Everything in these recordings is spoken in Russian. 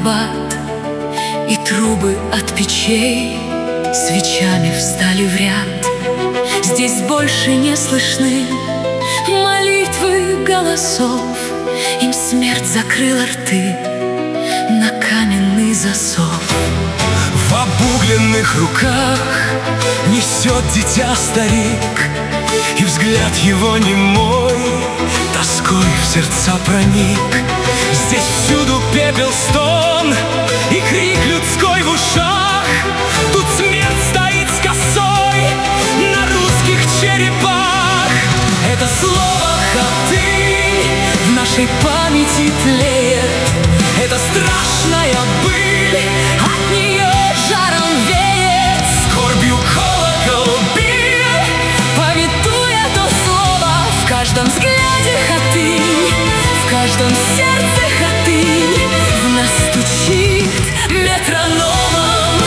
набат, и трубы от печей свечами встали в ряд. Здесь больше не слышны молитвы голосов, им смерть закрыла рты на каменный засов. В обугленных руках несет дитя старик, и взгляд его немой тоской в сердца проник. Здесь всюду пепел, стон и крик людской в ушах. Тут смерть стоит с косой на русских черепах. Это слово «Хатынь» в нашей памяти тлеет. Это страшная быль, от нее жаром веет. Скорбью колокол бил, повитуя то слово. В каждом взгляде Хатынь, в каждом сердце Хатынь в нас стучит метрономом.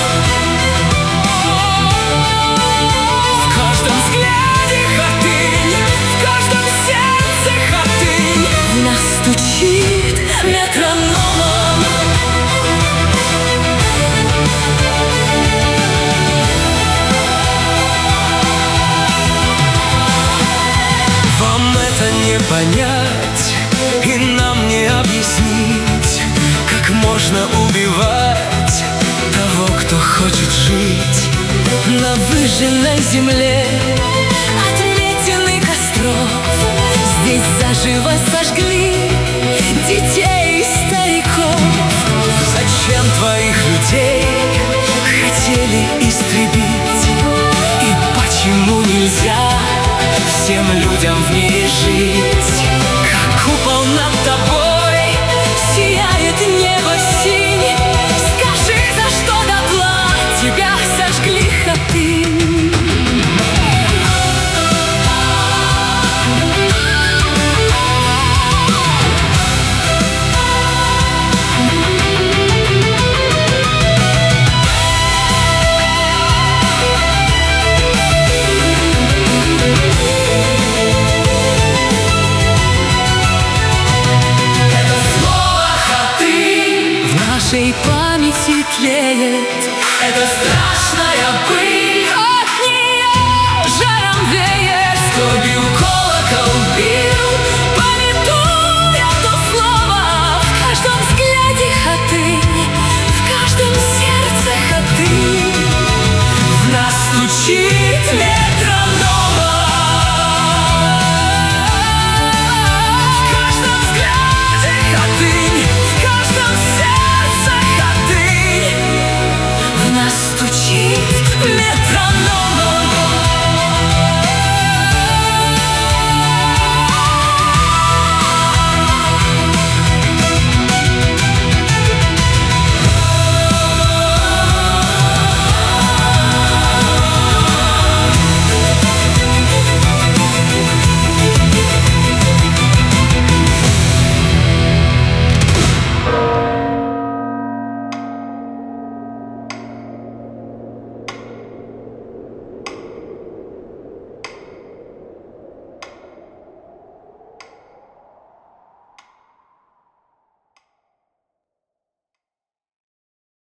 В каждом взгляде Хатынь, в каждом сердце Хатынь в нас стучит метрономом. Вам это не понять, и нам не объяснить, как можно убивать того, кто хочет жить. На выжженной земле отметины костров здесь заживо сожгли детей и стариков. Зачем твоих людей хотели истребить? И почему нельзя всем людям в мире жить? Как купол над тобой Сияет небо синь, скажи, за что дотла тебя сожгли, Хатынь? В нашей памяти тлеет. это страшная быль.